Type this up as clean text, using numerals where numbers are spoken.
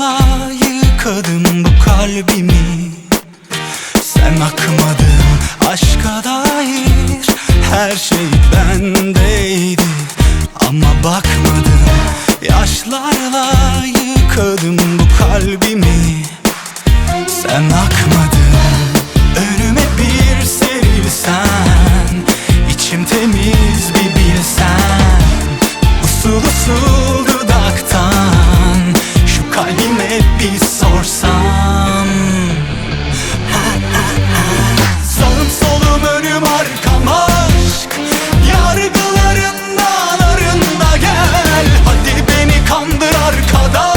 Yaşlarla yıkadım bu kalbimi. Sen akmadın aşka dair, her şey bendeydi ama bakmadım. Yaşlarla yıkadım bu kalbimi. Sen akmadın. Önüme bir serilsen, içim temiz bir bilsen. Usul usul dudaktan şu kalbime bir sorsam. Sağım solum önüm arkam aşk, yargılarından arında gel. Hadi beni kandır arkadan.